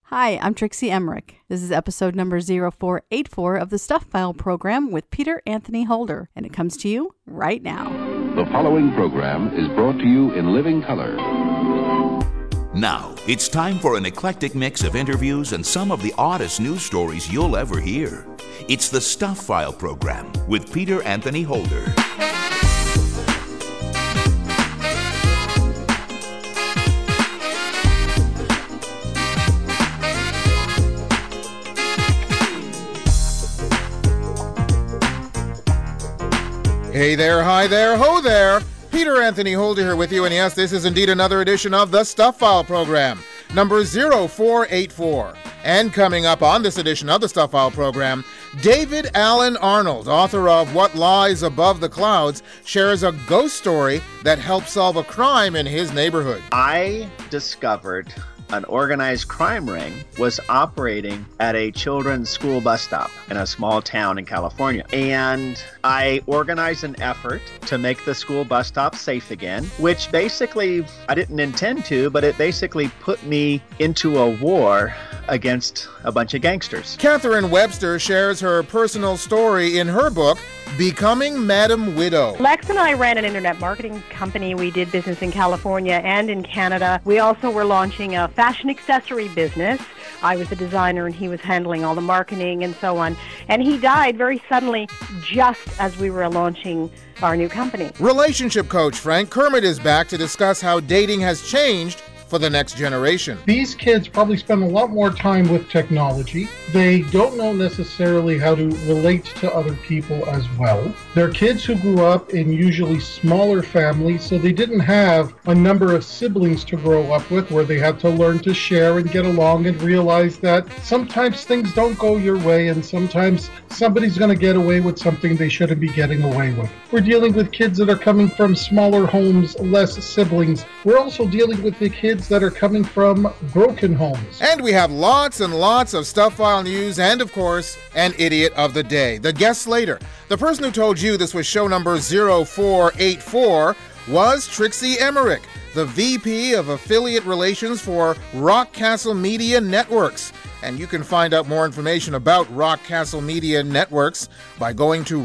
Hi, I'm Trixie Emmerich. This is episode number 0484 of the Stuff File program with Peter Anthony Holder, and it comes to you right now. The following program is brought to you in living color. Now, it's time for an eclectic mix of interviews and some of the oddest news stories you'll ever hear. It's the Stuff File program with Peter Anthony Holder. Hey there, hi there, ho there. Peter Anthony Holder here with you, and yes, this is indeed another edition of the Stuff File program, number 0484. And coming up on this edition of the Stuff File program, David Alan Arnold, author of What Lies Above the Clouds, shares a ghost story that helped solve a crime in his neighborhood. I discovered an organized crime ring was operating at a children's school bus stop in a small town in California. And I organized an effort to make the school bus stop safe again, which basically, I didn't intend to, but it basically put me into a war against a bunch of gangsters. Catherine Webster shares her personal story in her book, Becoming Madam Widow. Lex and I ran an internet marketing company. We did business in California and in Canada. We also were launching a fashion accessory business. I was the designer and he was handling all the marketing and so on. And he died very suddenly just as we were launching our new company. Relationship coach Frank Kermit is back to discuss how dating has changed for the next generation. These kids probably spend a lot more time with technology. They don't know necessarily how to relate to other people as well. They're kids who grew up in usually smaller families, so they didn't have a number of siblings to grow up with where they had to learn to share and get along and realize that sometimes things don't go your way and sometimes somebody's going to get away with something they shouldn't be getting away with. We're dealing with kids that are coming from smaller homes, less siblings. We're also dealing with the kids that are coming from broken homes. And we have lots and lots of Stuff File news and, of course, an idiot of the day. The guest later. The person who told you this was show number 0484 was Trixie Emmerich, the VP of Affiliate Relations for Rockcastle Media Networks. And you can find out more information about Rockcastle Media Networks by going to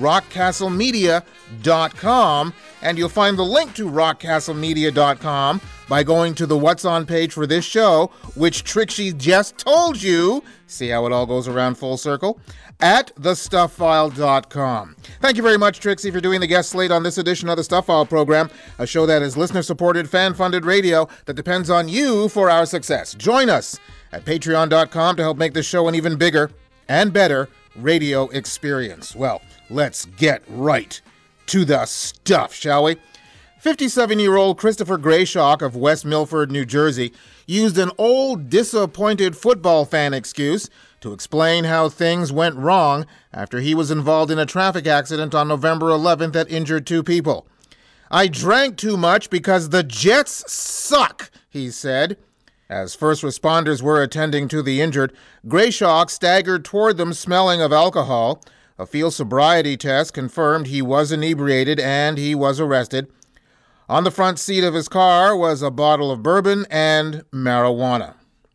rockcastlemedia.com, and you'll find the link to rockcastlemedia.com by going to the What's On page for this show, which Trixie just told you, see how it all goes around full circle, at thestufffile.com. Thank you very much, Trixie, for doing the guest slate on this edition of the Stuff File program, a show that is listener-supported, fan-funded radio that depends on you for our success. Join us at patreon.com to help make this show an even bigger and better radio experience. Well, let's get right to the stuff, shall we? 57-year-old Christopher Grayshock of West Milford, New Jersey, used an old, disappointed football fan excuse to explain how things went wrong after he was involved in a traffic accident on November 11th that injured 2 people. "I drank too much because the Jets suck," he said. As first responders were attending to the injured, Grayshock staggered toward them smelling of alcohol. A field sobriety test confirmed he was inebriated and he was arrested. On the front seat of his car was a bottle of bourbon and marijuana.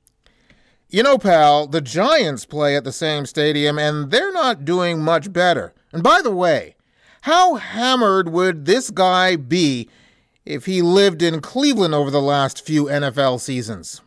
You know, pal, the Giants play at the same stadium and they're not doing much better. And by the way, how hammered would this guy be if he lived in Cleveland over the last few NFL seasons?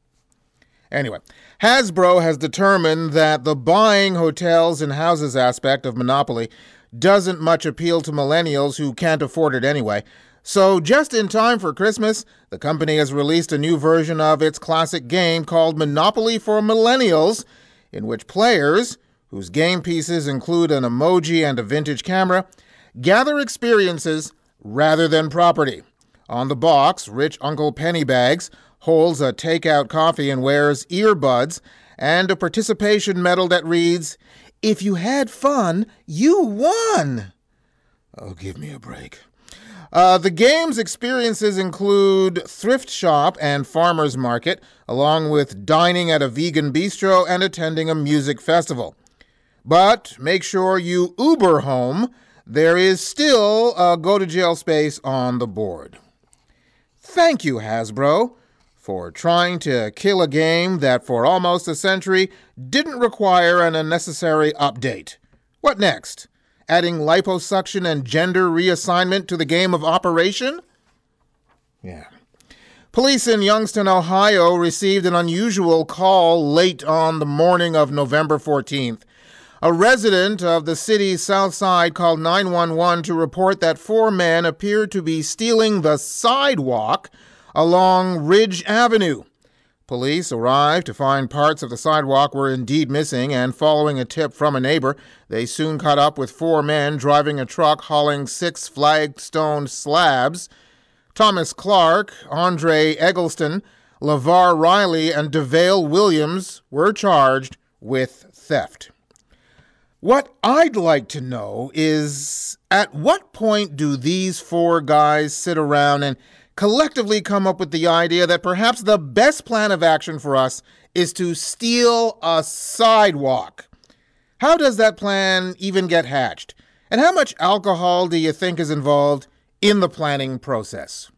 Anyway, Hasbro has determined that the buying hotels and houses aspect of Monopoly doesn't much appeal to millennials who can't afford it anyway. So just in time for Christmas, the company has released a new version of its classic game called Monopoly for Millennials, in which players, whose game pieces include an emoji and a vintage camera, gather experiences rather than property. On the box, rich Uncle Pennybags holds a takeout coffee and wears earbuds and a participation medal that reads, "If you had fun, you won." Oh, give me a break. The game's experiences include thrift shop and farmer's market, along with dining at a vegan bistro and attending a music festival. But make sure you Uber home. There is still a go-to-jail space on the board. Thank you, Hasbro, for trying to kill a game that for almost a century didn't require an unnecessary update. What next? Adding liposuction and gender reassignment to the game of Operation? Yeah. Police in Youngstown, Ohio received an unusual call late on the morning of November 14th. A resident of the city's south side called 911 to report that 4 men appeared to be stealing the sidewalk along Ridge Avenue. Police arrived to find parts of the sidewalk were indeed missing, and following a tip from a neighbor, they soon caught up with 4 men driving a truck hauling 6 flagstone slabs. Thomas Clark, Andre Eggleston, LeVar Riley, and DeVale Williams were charged with theft. What I'd like to know is, at what point do these 4 guys sit around and collectively come up with the idea that perhaps the best plan of action for us is to steal a sidewalk? How does that plan even get hatched? And how much alcohol do you think is involved in the planning process?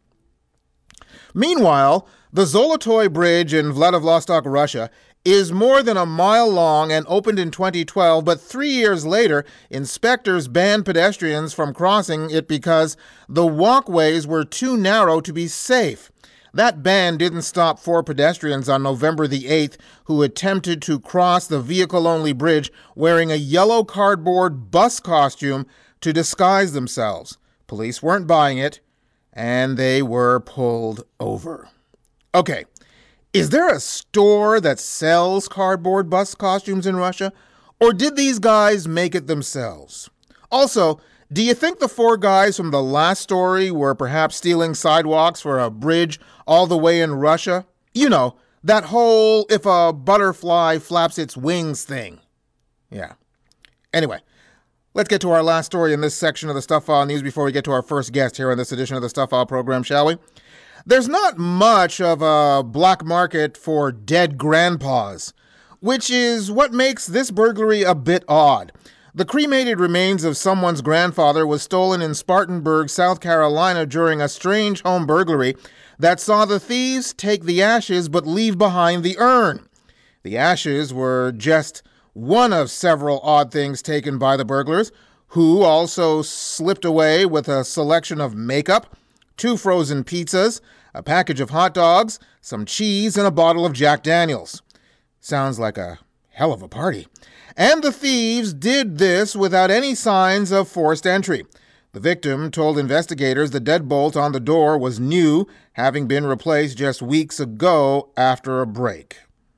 Meanwhile, the Zolotoy Bridge in Vladivostok, Russia, is more than a mile long and opened in 2012, but 3 years later, inspectors banned pedestrians from crossing it because the walkways were too narrow to be safe. That ban didn't stop 4 pedestrians on November the 8th who attempted to cross the vehicle-only bridge wearing a yellow cardboard bus costume to disguise themselves. Police weren't buying it, and they were pulled over. Okay. Is there a store that sells cardboard bus costumes in Russia? Or did these guys make it themselves? Also, do you think the 4 guys from the last story were perhaps stealing sidewalks for a bridge all the way in Russia? You know, that whole if a butterfly flaps its wings thing. Yeah. Anyway, let's get to our last story in this section of the Stuff File News before we get to our first guest here on this edition of the Stuff File program, shall we? There's not much of a black market for dead grandpas, which is what makes this burglary a bit odd. The cremated remains of someone's grandfather was stolen in Spartanburg, South Carolina during a strange home burglary that saw the thieves take the ashes but leave behind the urn. The ashes were just one of several odd things taken by the burglars, who also slipped away with a selection of makeup, 2 frozen pizzas, a package of hot dogs, some cheese, and a bottle of Jack Daniels. Sounds like a hell of a party. And the thieves did this without any signs of forced entry. The victim told investigators the deadbolt on the door was new, having been replaced just weeks ago after a break.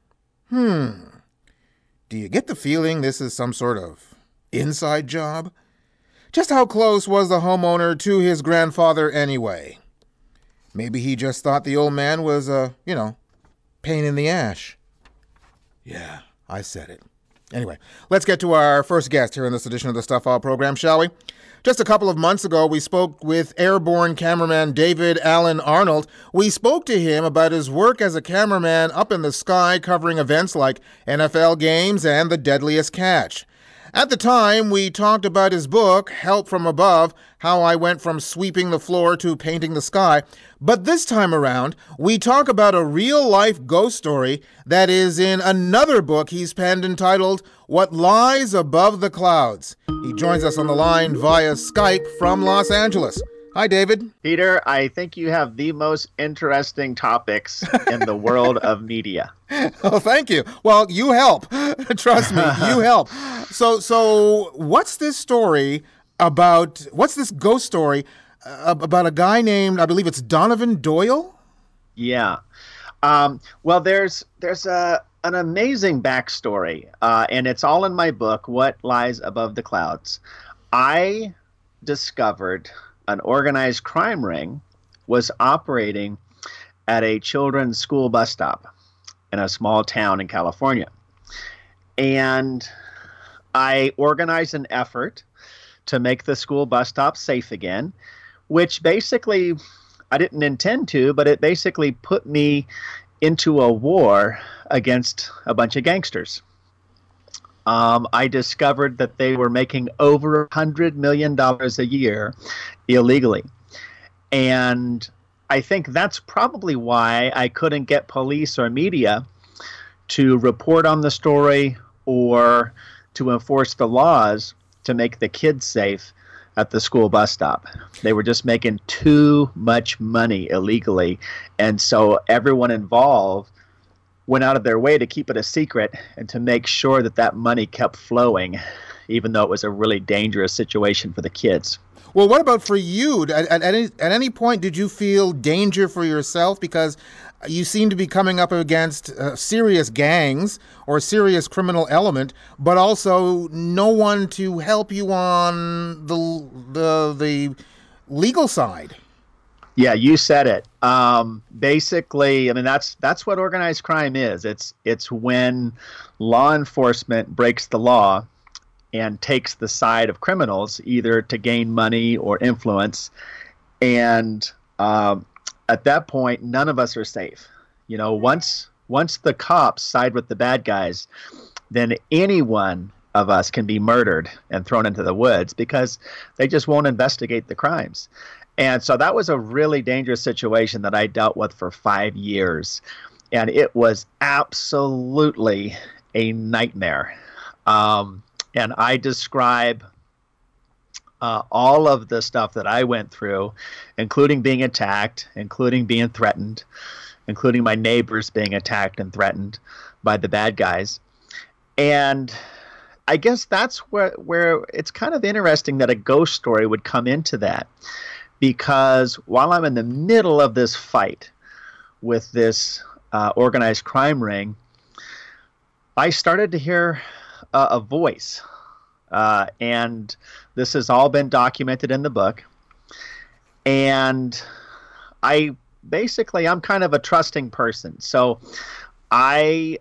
Do you get the feeling this is some sort of inside job? Just how close was the homeowner to his grandfather anyway? Maybe he just thought the old man was a, pain in the ash. Yeah, I said it. Anyway, let's get to our first guest here in this edition of the Stuff File program, shall we? Just a couple of months ago, we spoke with airborne cameraman David Allen Arnold. We spoke to him about his work as a cameraman up in the sky covering events like NFL games and The Deadliest Catch. At the time, we talked about his book, Help from Above, how I went from sweeping the floor to painting the sky. But this time around, we talk about a real-life ghost story that is in another book he's penned entitled What Lies Above the Clouds. He joins us on the line via Skype from Los Angeles. Hi, David. Peter, I think you have the most interesting topics in the world of media. Oh, thank you. Well, you help. Trust me, you help. So what's this story about? What's this ghost story about a guy named, I believe it's Donovan Doyle? Yeah. Well, there's an amazing backstory, and it's all in my book, What Lies Above the Clouds. I discovered an organized crime ring was operating at a children's school bus stop in a small town in California. And I organized an effort to make the school bus stop safe again, which basically, I didn't intend to, but it basically put me into a war against a bunch of gangsters. I discovered that they were making over $100 million a year illegally. And I think that's probably why I couldn't get police or media to report on the story or to enforce the laws to make the kids safe at the school bus stop. They were just making too much money illegally. And so everyone involved went out of their way to keep it a secret and to make sure that that money kept flowing, even though it was a really dangerous situation for the kids. Well, what about for you? At any point, did you feel danger for yourself? Because you seem to be coming up against serious gangs or serious criminal element, but also no one to help you on the legal side. Yeah, you said it. Basically, I mean, that's what organized crime is. It's when law enforcement breaks the law and takes the side of criminals, either to gain money or influence. And at that point, none of us are safe. You know, once the cops side with the bad guys, then any one of us can be murdered and thrown into the woods because they just won't investigate the crimes. And so that was a really dangerous situation that I dealt with for 5 years. And it was absolutely a nightmare. And I describe all of the stuff that I went through, including being attacked, including being threatened, including my neighbors being attacked and threatened by the bad guys. And I guess that's where it's kind of interesting that a ghost story would come into that. Because while I'm in the middle of this fight with this organized crime ring, I started to hear a voice. And this has all been documented in the book. And I'm kind of a trusting person. So I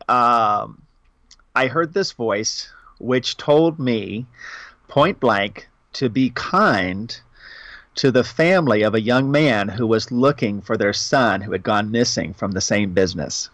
heard this voice which told me point blank to be kind to the family of a young man who was looking for their son who had gone missing from the same business.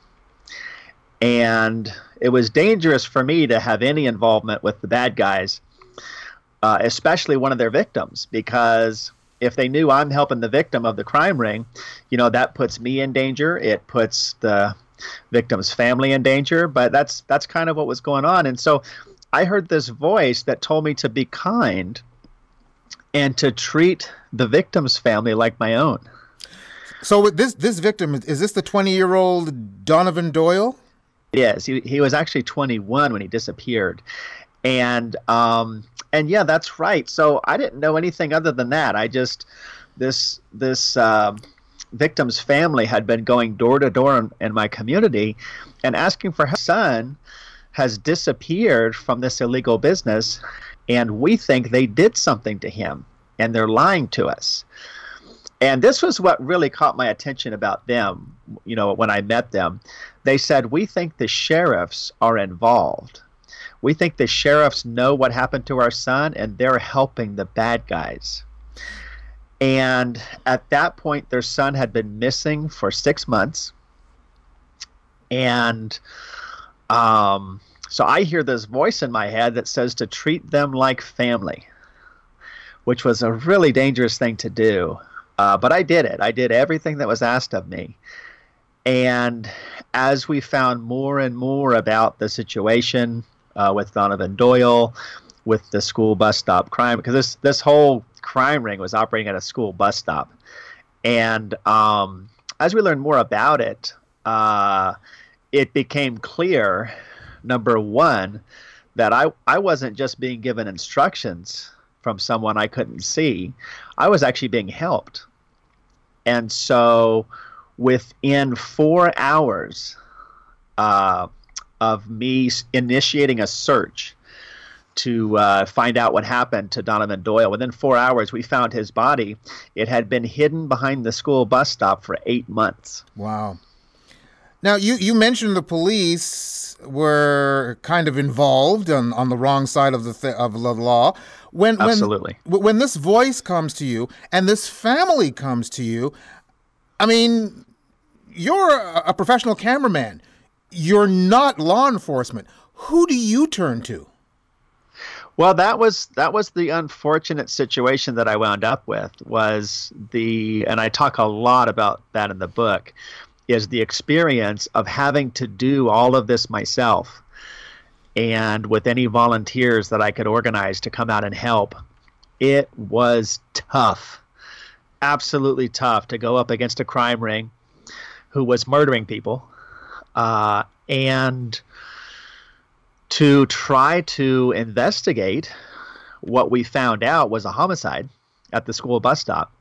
And it was dangerous for me to have any involvement with the bad guys, especially one of their victims, because if they knew I'm helping the victim of the crime ring, you know, that puts me in danger. It puts the victim's family in danger. But that's kind of what was going on. And so I heard this voice that told me to be kind and to treat the victim's family like my own. So with this victim, is this the 20-year-old Donovan Doyle? Yes, he was actually 21 when he disappeared. And yeah, that's right. So I didn't know anything other than that. I just, this victim's family had been going door to door in my community and asking for help. His son has disappeared from this illegal business, and we think they did something to him, and they're lying to us. And this was what really caught my attention about them, you know, when I met them. They said, we think the sheriffs are involved. We think the sheriffs know what happened to our son, and they're helping the bad guys. And at that point, their son had been missing for 6 months. And so I hear this voice in my head that says to treat them like family, which was a really dangerous thing to do. But I did it. I did everything that was asked of me. And as we found more and more about the situation with Donovan Doyle, with the school bus stop crime, because this whole crime ring was operating at a school bus stop. And as we learned more about it, it became clear, number one, that I wasn't just being given instructions from someone I couldn't see. I was actually being helped. And so within 4 hours of me initiating a search to find out what happened to Donovan Doyle, within 4 hours we found his body. It had been hidden behind the school bus stop for 8 months. Wow. Now, you mentioned the police were kind of involved on the wrong side of the law. Absolutely. When this voice comes to you and this family comes to you, I mean, you're a professional cameraman. You're not law enforcement. Who do you turn to? Well, that was the unfortunate situation that I wound up with, and I talk a lot about that in the book, is the experience of having to do all of this myself, and with any volunteers that I could organize to come out and help. It was tough, absolutely tough, to go up against a crime ring who was murdering people, and to try to investigate what we found out was a homicide at the school bus stop.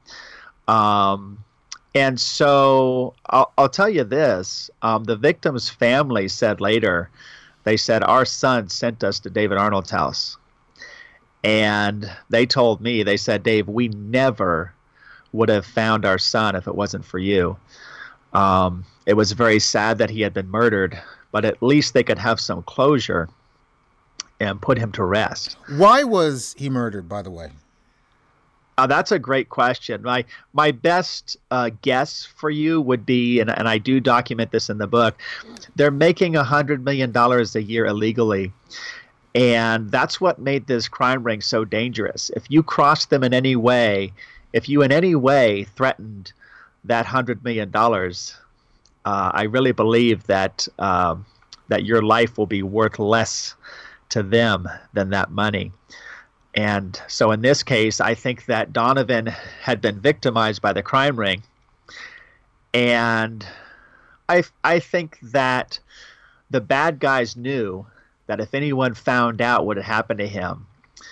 And so I'll tell you this, the victim's family said later, they said, our son sent us to David Arnold's house. And they told me, they said, Dave, we never would have found our son if it wasn't for you. It was very sad that he had been murdered, but at least they could have some closure and put him to rest. Why was he murdered, by the way? That's a great question. My best guess for you would be, and I do document this in the book, they're making $100 million a year illegally. And that's what made this crime ring so dangerous. If you crossed them in any way, if you in any way threatened that $100 million, I really believe that that your life will be worth less to them than that money. And so in this case, I think that Donovan had been victimized by the crime ring. And I think that the bad guys knew that if anyone found out what had happened to him,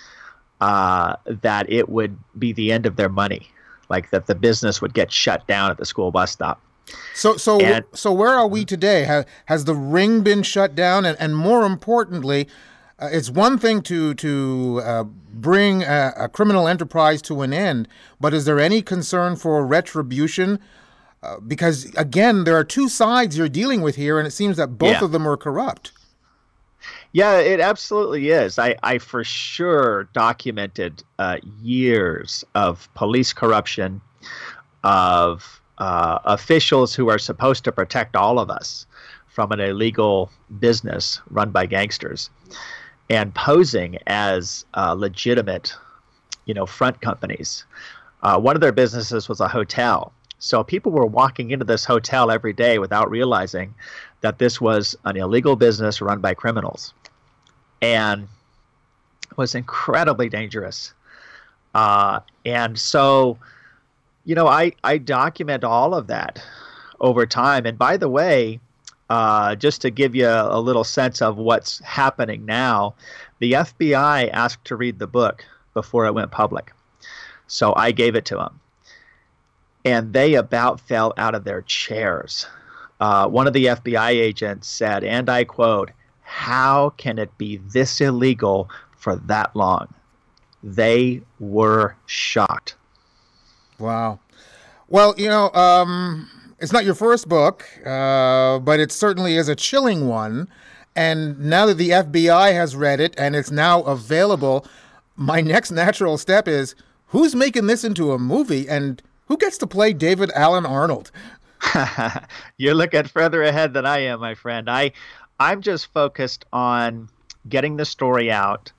that it would be the end of their money, like that the business would get shut down at the school bus stop. So where are we today? Has the ring been shut down? And more importantly, it's one thing to bring a criminal enterprise to an end, but is there any concern for retribution? Because, again, there are two sides you're dealing with here, and it seems that both of them are corrupt. Yeah, it absolutely is. I for sure documented years of police corruption, of officials who are supposed to protect all of us from an illegal business run by gangsters, and posing as legitimate, front companies. One of their businesses was a hotel. So people were walking into this hotel every day without realizing that this was an illegal business run by criminals, and was incredibly dangerous. And so, I document all of that over time. And by the way, just to give you a little sense of what's happening now, the FBI asked to read the book before it went public. So I gave it to them. And they about fell out of their chairs. One of the FBI agents said, and I quote, "How can it be this illegal for that long?" They were shocked. Wow. Well, it's not your first book, but it certainly is a chilling one. And now that the FBI has read it and it's now available, my next natural step is, who's making this into a movie, and who gets to play David Alan Arnold? You're looking further ahead than I am, my friend. I'm just focused on getting the story out.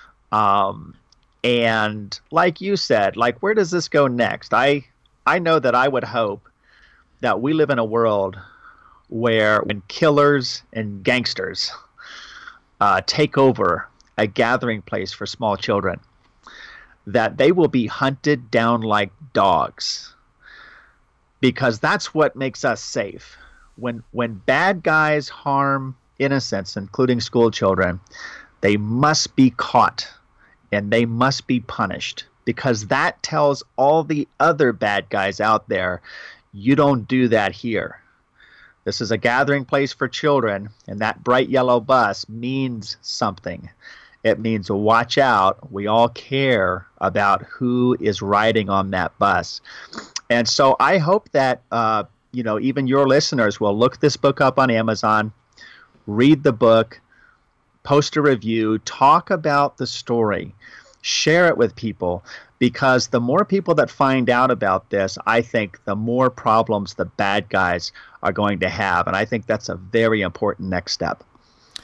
And like you said, where does this go next? I know that I would hope that we live in a world where when killers and gangsters take over a gathering place for small children, that they will be hunted down like dogs, because that's what makes us safe. When bad guys harm innocents, including school children, they must be caught and they must be punished, because that tells all the other bad guys out there, you don't do that here. This is a gathering place for children, and that bright yellow bus means something. It means watch out. We all care about who is riding on that bus. And so I hope that, even your listeners will look this book up on Amazon, read the book, post a review, talk about the story, share it with people, because the more people that find out about this, I think the more problems the bad guys are going to have. And I think that's a very important next step.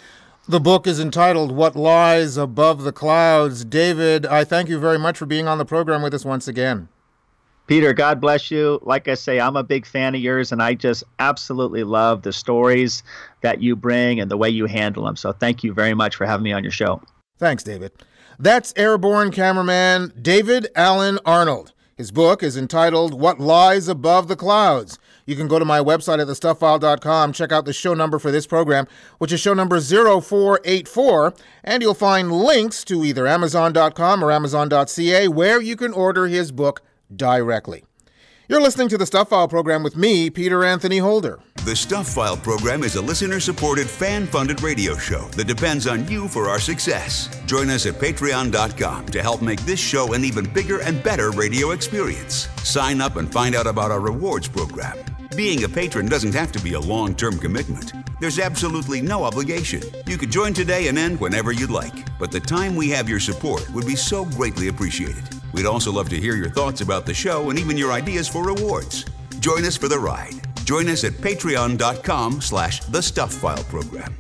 The book is entitled What Lies Above the Clouds. David, I thank you very much for being on the program with us once again. Peter, God bless you. Like I say, I'm a big fan of yours, and I just absolutely love the stories that you bring and the way you handle them. So thank you very much for having me on your show. Thanks, David. That's airborne cameraman David Allen Arnold. His book is entitled What Lies Above the Clouds. You can go to my website at thestuffile.com, check out the show number for this program, which is show number 0484, and you'll find links to either Amazon.com or Amazon.ca where you can order his book directly. You're listening to the Stuff File program with me, Peter Anthony Holder. The Stuff File program is a listener-supported, fan-funded radio show that depends on you for our success. Join us at patreon.com to help make this show an even bigger and better radio experience. Sign up and find out about our rewards program. Being a patron doesn't have to be a long-term commitment. There's absolutely no obligation. You could join today and end whenever you'd like, but the time we have your support would be so greatly appreciated. We'd also love to hear your thoughts about the show and even your ideas for rewards. Join us for the ride. Join us at patreon.com/thestufffile program.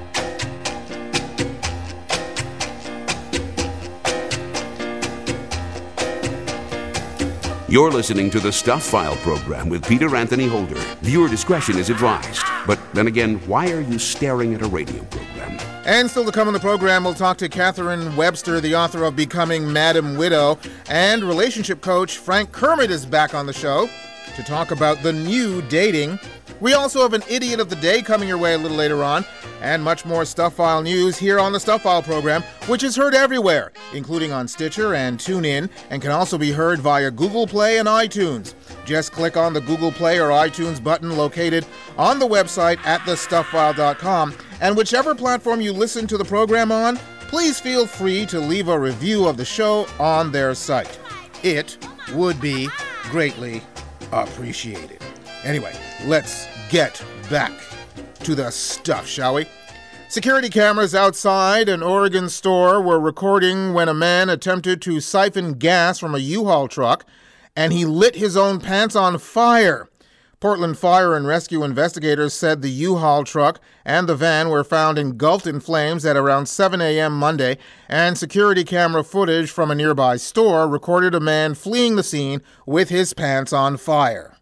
You're listening to the Stuff File program with Peter Anthony Holder. Viewer discretion is advised. But then again, why are you staring at a radio program? And still to come on the program, we'll talk to Catherine Webster, the author of Becoming Madam Widow, and relationship coach Frank Kermit is back on the show to talk about the new dating. We also have an Idiot of the Day coming your way a little later on, and much more Stuff File news here on the Stuff File program, which is heard everywhere, including on Stitcher and TuneIn, and can also be heard via Google Play and iTunes. Just click on the Google Play or iTunes button located on the website at thestufffile.com, and whichever platform you listen to the program on, please feel free to leave a review of the show on their site. It would be greatly appreciated. Anyway, let's get back to the stuff, shall we? Security cameras outside an Oregon store were recording when a man attempted to siphon gas from a U-Haul truck, and he lit his own pants on fire. Portland Fire and Rescue investigators said the U-Haul truck and the van were found engulfed in flames at around 7 a.m. Monday, and security camera footage from a nearby store recorded a man fleeing the scene with his pants on fire.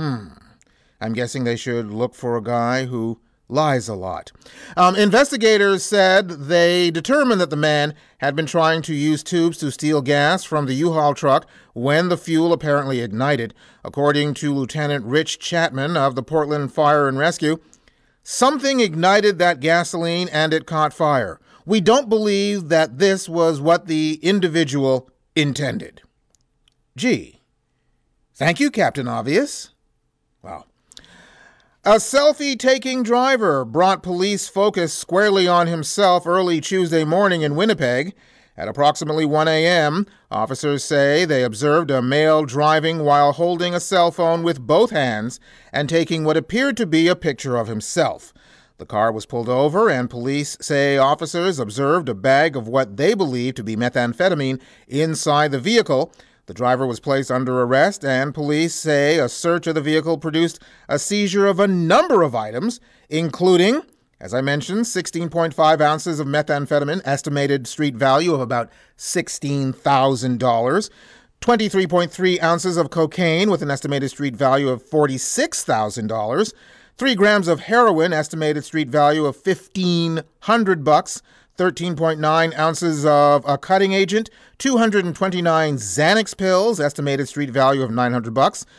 I'm guessing they should look for a guy who lies a lot. Investigators said they determined that the man had been trying to use tubes to steal gas from the U-Haul truck when the fuel apparently ignited. According to Lieutenant Rich Chapman of the Portland Fire and Rescue, something ignited that gasoline and it caught fire. We don't believe that this was what the individual intended. Gee. Thank you, Captain Obvious. Wow. A selfie-taking driver brought police focus squarely on himself early Tuesday morning in Winnipeg. At approximately 1 a.m., officers say they observed a male driving while holding a cell phone with both hands and taking what appeared to be a picture of himself. The car was pulled over, and police say officers observed a bag of what they believe to be methamphetamine inside the vehicle. The driver was placed under arrest, and police say a search of the vehicle produced a seizure of a number of items, including, as I mentioned, 16.5 ounces of methamphetamine, estimated street value of about $16,000, 23.3 ounces of cocaine with an estimated street value of $46,000, 3 grams of heroin, estimated street value of $1,500, 13.9 ounces of a cutting agent, 229 Xanax pills, estimated street value of $900,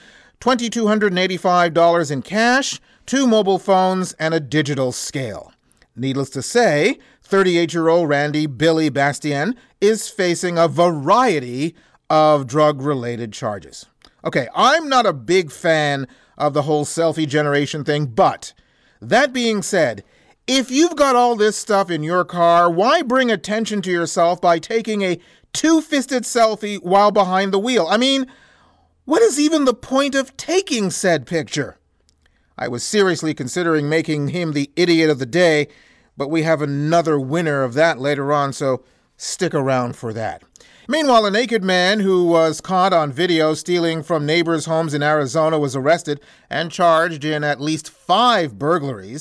$2,285 in cash, 2 mobile phones, and a digital scale. Needless to say, 38-year-old Randy Billy Bastien is facing a variety of drug-related charges. Okay, I'm not a big fan of the whole selfie generation thing, but that being said, if you've got all this stuff in your car, why bring attention to yourself by taking a two-fisted selfie while behind the wheel? I mean, what is even the point of taking said picture? I was seriously considering making him the idiot of the day, but we have another winner of that later on, so stick around for that. Meanwhile, a naked man who was caught on video stealing from neighbors' homes in Arizona was arrested and charged in at least 5 burglaries.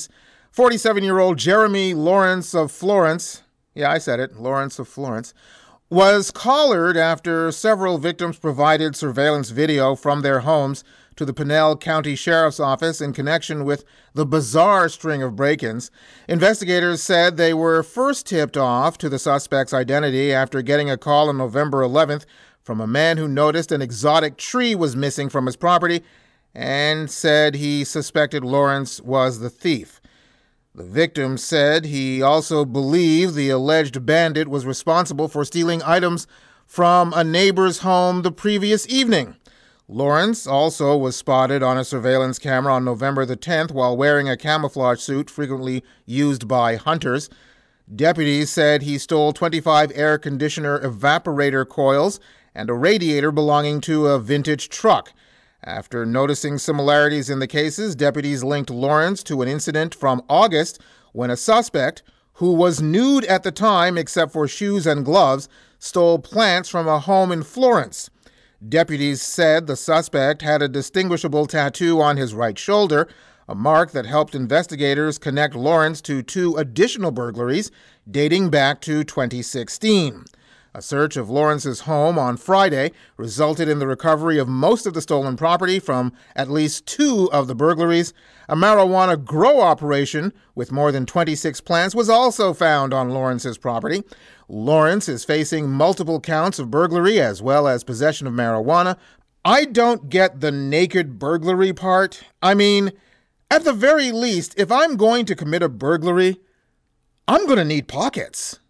47-year-old Jeremy Lawrence of Florence, yeah, I said it, Lawrence of Florence, was collared after several victims provided surveillance video from their homes to the Pinell County Sheriff's Office in connection with the bizarre string of break-ins. Investigators said they were first tipped off to the suspect's identity after getting a call on November 11th from a man who noticed an exotic tree was missing from his property and said he suspected Lawrence was the thief. The victim said he also believed the alleged bandit was responsible for stealing items from a neighbor's home the previous evening. Lawrence also was spotted on a surveillance camera on November the 10th while wearing a camouflage suit frequently used by hunters. Deputies said he stole 25 air conditioner evaporator coils and a radiator belonging to a vintage truck. After noticing similarities in the cases, deputies linked Lawrence to an incident from August when a suspect, who was nude at the time except for shoes and gloves, stole plants from a home in Florence. Deputies said the suspect had a distinguishable tattoo on his right shoulder, a mark that helped investigators connect Lawrence to 2 additional burglaries dating back to 2016. A search of Lawrence's home on Friday resulted in the recovery of most of the stolen property from at least 2 of the burglaries. A marijuana grow operation with more than 26 plants was also found on Lawrence's property. Lawrence is facing multiple counts of burglary as well as possession of marijuana. I don't get the naked burglary part. I mean, at the very least, if I'm going to commit a burglary, I'm going to need pockets.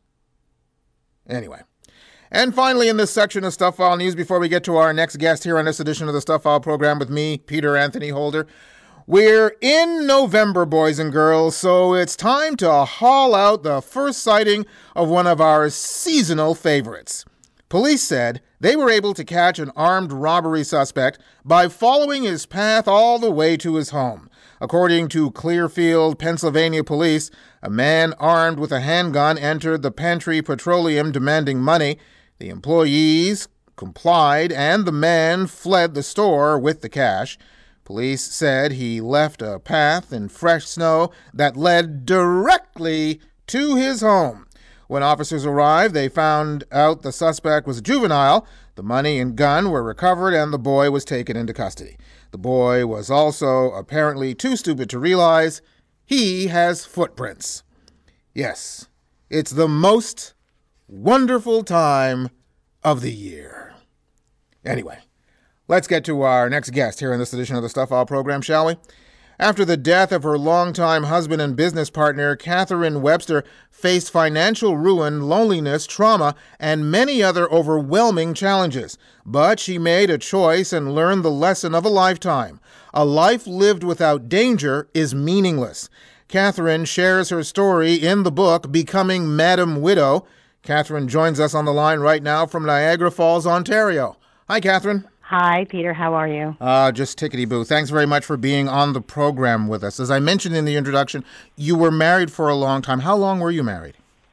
Anyway. And finally, in this section of Stuff File News, before we get to our next guest here on this edition of the Stuff File program with me, Peter Anthony Holder, we're in November, boys and girls, so it's time to haul out the first sighting of one of our seasonal favorites. Police said they were able to catch an armed robbery suspect by following his path all the way to his home. According to Clearfield, Pennsylvania police, a man armed with a handgun entered the Pantry Petroleum demanding money. The employees complied, and the man fled the store with the cash. Police said he left a path in fresh snow that led directly to his home. When officers arrived, they found out the suspect was a juvenile. The money and gun were recovered, and the boy was taken into custody. The boy was also apparently too stupid to realize he has footprints. Yes, it's the most wonderful time of the year. Anyway, let's get to our next guest here in this edition of the Stuff File program, shall we? After the death of her longtime husband and business partner, Catherine Webster faced financial ruin, loneliness, trauma, and many other overwhelming challenges. But she made a choice and learned the lesson of a lifetime. A life lived without danger is meaningless. Catherine shares her story in the book, Becoming Madam Widow. Catherine joins us on the line right now from Niagara Falls, Ontario. Hi, Catherine. Hi, Peter. How are you? Just tickety-boo. Thanks very much for being on the program with us. As I mentioned in the introduction, you were married for a long time. How long were you married?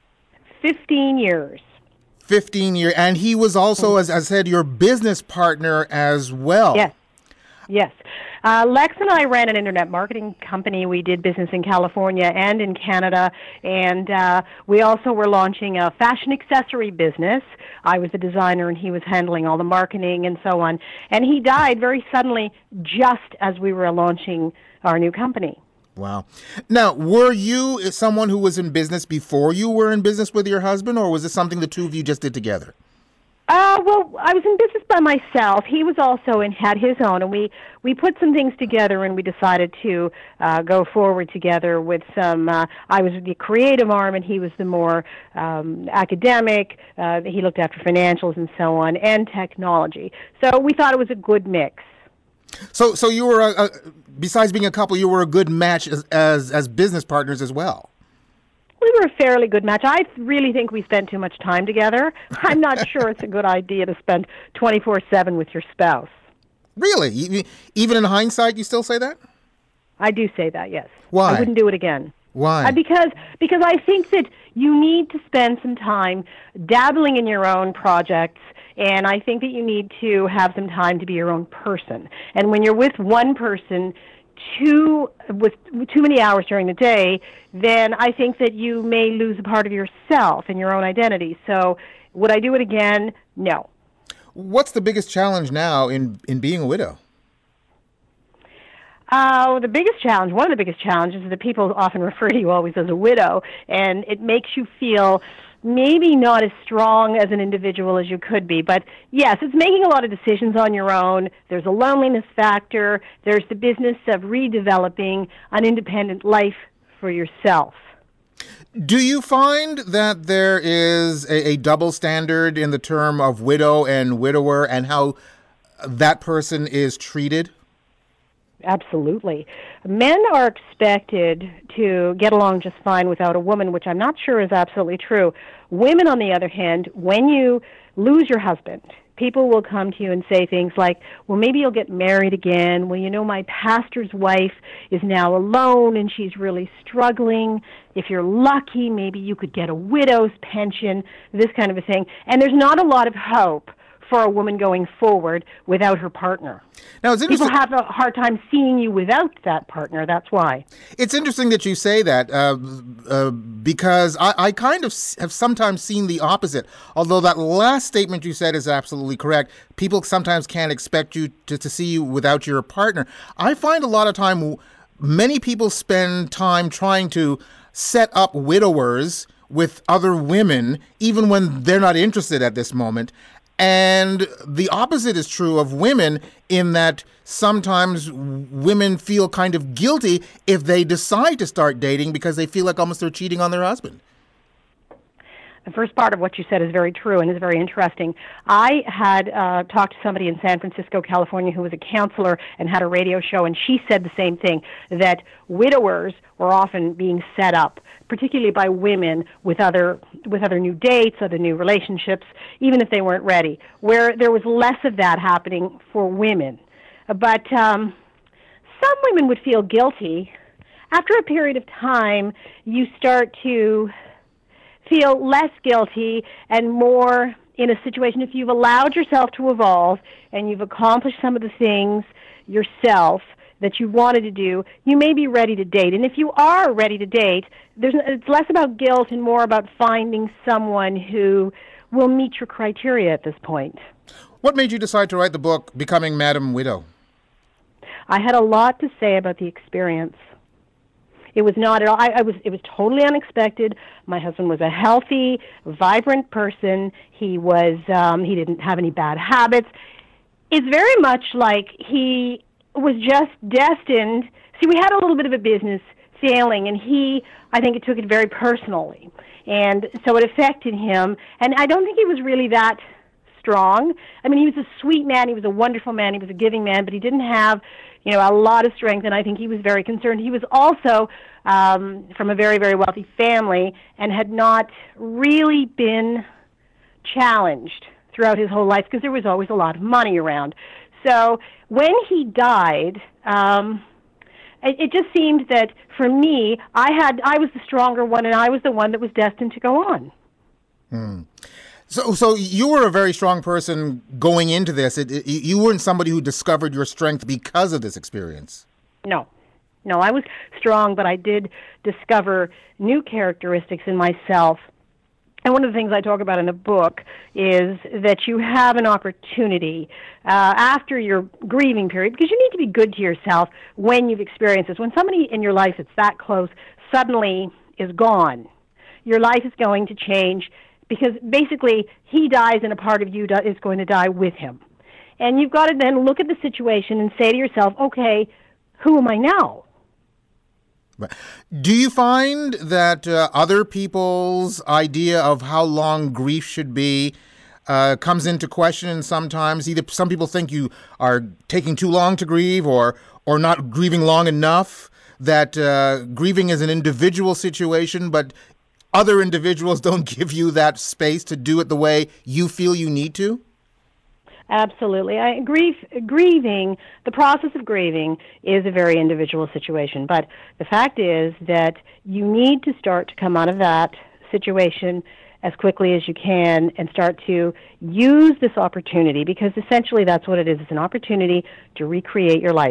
15 years. 15 years. And he was also, as I said, your business partner as well. Yes. Lex and I ran an internet marketing company. We did business in California and in Canada, and we also were launching a fashion accessory business. I was the designer, and he was handling all the marketing and so on. And he died very suddenly just as we were launching our new company. Wow. Now, were you someone who was in business before you were in business with your husband, or was this something the two of you just did together? Well, I was in business by myself. He was also had his own, and we put some things together, and we decided to go forward together with some. I was the creative arm, and he was the more academic. He looked after financials and so on, and technology. So we thought it was a good mix. So you were, besides being a couple, you were a good match as business partners as well. We were a fairly good match. I really think we spent too much time together. I'm not sure it's a good idea to spend 24/7 with your spouse. Really? Even in hindsight, you still say that? I do say that, yes. Why? I wouldn't do it again. Why? Because I think that you need to spend some time dabbling in your own projects, and I think that you need to have some time to be your own person. And when you're with one person, too many hours during the day, then I think that you may lose a part of yourself and your own identity. So would I do it again? No. What's the biggest challenge now in being a widow? The biggest challenge, one of the biggest challenges, is that people often refer to you always as a widow, and it makes you feel maybe not as strong as an individual as you could be. But yes, it's making a lot of decisions on your own. There's a loneliness factor. There's the business of redeveloping an independent life for yourself. Do you find that there is a double standard in the term of widow and widower and how that person is treated? Absolutely. Men are expected to get along just fine without a woman, which I'm not sure is absolutely true. Women, on the other hand, when you lose your husband, people will come to you and say things like, well, maybe you'll get married again. Well, you know, my pastor's wife is now alone and she's really struggling. If you're lucky, maybe you could get a widow's pension, this kind of a thing. And there's not a lot of hope for a woman going forward without her partner. Now, it's people have a hard time seeing you without that partner. That's why. It's interesting that you say that because I kind of have sometimes seen the opposite. Although that last statement you said is absolutely correct. People sometimes can't expect you to see you without your partner. I find a lot of time many people spend time trying to set up widowers with other women, even when they're not interested at this moment. And the opposite is true of women in that sometimes women feel kind of guilty if they decide to start dating because they feel like almost they're cheating on their husband. The first part of what you said is very true and is very interesting. I had talked to somebody in San Francisco, California, who was a counselor and had a radio show, and she said the same thing, that widowers were often being set up, particularly by women, with other new dates, other new relationships, even if they weren't ready, where there was less of that happening for women. But some women would feel guilty. After a period of time, you start to feel less guilty and more in a situation, if you've allowed yourself to evolve and you've accomplished some of the things yourself that you wanted to do, you may be ready to date. And if you are ready to date, it's less about guilt and more about finding someone who will meet your criteria at this point. What made you decide to write the book, Becoming Madam Widow? I had a lot to say about the experience. It was not at all. It was totally unexpected. My husband was a healthy, vibrant person. He didn't have any bad habits. It's very much like he was just destined. See, we had a little bit of a business failing, and I think it took it very personally. And so it affected him. And I don't think he was really that strong. I mean, he was a sweet man. He was a wonderful man. He was a giving man, but he didn't have a lot of strength, and I think he was very concerned. He was also from a very, very wealthy family and had not really been challenged throughout his whole life because there was always a lot of money around. So when he died, it just seemed that for me, I was the stronger one, and I was the one that was destined to go on. So you were a very strong person going into this. You weren't somebody who discovered your strength because of this experience. No, I was strong, but I did discover new characteristics in myself. And one of the things I talk about in the book is that you have an opportunity after your grieving period, because you need to be good to yourself when you've experienced this. When somebody in your life that's that close suddenly is gone, your life is going to change, because basically he dies and a part of you is going to die with him. And you've got to then look at the situation and say to yourself, okay, who am I now? Do you find that other people's idea of how long grief should be comes into question sometimes? Either some people think you are taking too long to grieve or not grieving long enough, that grieving is an individual situation, but other individuals don't give you that space to do it the way you feel you need to? Absolutely. Grieving, the process of grieving is a very individual situation. But the fact is that you need to start to come out of that situation as quickly as you can and start to use this opportunity, because essentially that's what it is. It's an opportunity to recreate your life.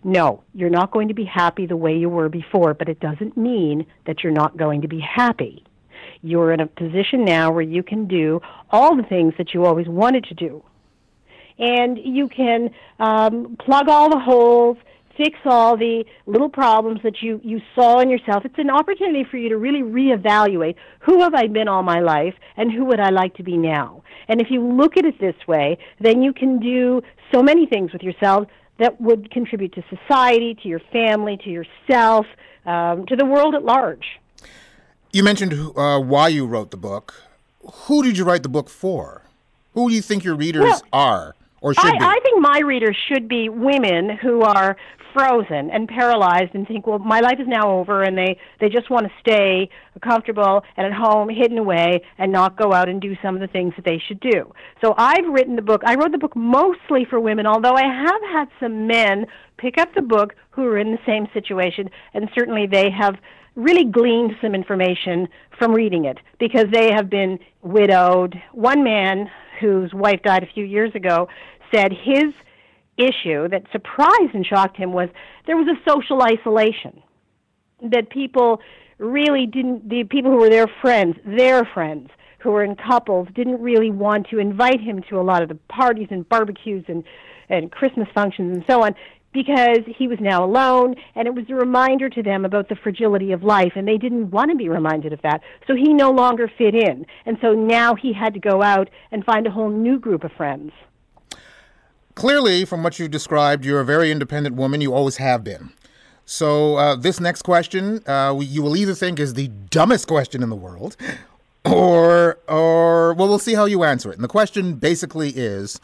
No, you're not going to be happy the way you were before, but it doesn't mean that you're not going to be happy. You're in a position now where you can do all the things that you always wanted to do. And you can plug all the holes, fix all the little problems that you saw in yourself. It's an opportunity for you to really reevaluate, who have I been all my life and who would I like to be now? And if you look at it this way, then you can do so many things with yourself that would contribute to society, to your family, to yourself, to the world at large. You mentioned why you wrote the book. Who did you write the book for? Who do you think your readers are or should be? I think my readers should be women who are frozen and paralyzed and think, well, my life is now over, and they just want to stay comfortable and at home, hidden away, and not go out and do some of the things that they should do. So I've written the book. I wrote the book mostly for women, although I have had some men pick up the book who are in the same situation, and certainly they have really gleaned some information from reading it because they have been widowed. One man whose wife died a few years ago said his issue that surprised and shocked him was there was a social isolation, that people really didn't, the people who were their friends who were in couples didn't really want to invite him to a lot of the parties and barbecues and Christmas functions and so on, because he was now alone, and it was a reminder to them about the fragility of life, and they didn't want to be reminded of that. So he no longer fit in, and so now he had to go out and find a whole new group of friends. Clearly, from what you described, you're a very independent woman. You always have been. So this next question, you will either think is the dumbest question in the world, or well, we'll see how you answer it. And the question basically is,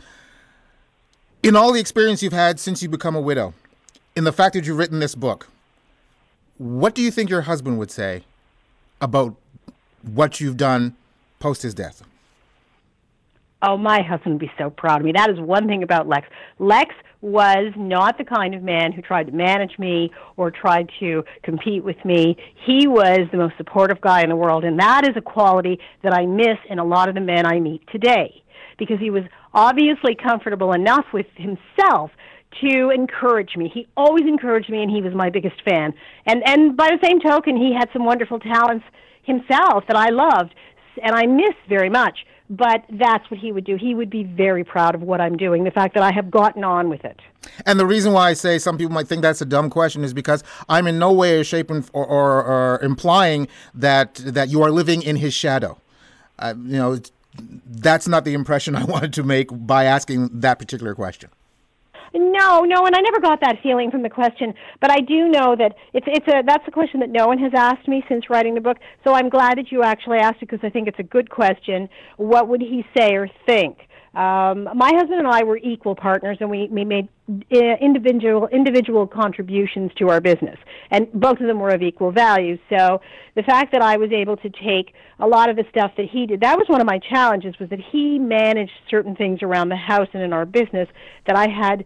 in all the experience you've had since you become a widow, in the fact that you've written this book, what do you think your husband would say about what you've done post his death? Oh, my husband would be so proud of me. That is one thing about Lex. Lex was not the kind of man who tried to manage me or tried to compete with me. He was the most supportive guy in the world, and that is a quality that I miss in a lot of the men I meet today, because he was obviously comfortable enough with himself to encourage me. He always encouraged me, and he was my biggest fan. And by the same token, he had some wonderful talents himself that I loved and I miss very much. But that's what he would do. He would be very proud of what I'm doing, the fact that I have gotten on with it. And the reason why I say some people might think that's a dumb question is because I'm in no way or shape or implying that you are living in his shadow. That's not the impression I wanted to make by asking that particular question. No, and I never got that feeling from the question, but I do know that that's a question that no one has asked me since writing the book, so I'm glad that you actually asked it because I think it's a good question. What would he say or think? My husband and I were equal partners, and we made individual contributions to our business, and both of them were of equal value. So the fact that I was able to take a lot of the stuff that he did, that was one of my challenges, was that he managed certain things around the house and in our business that I had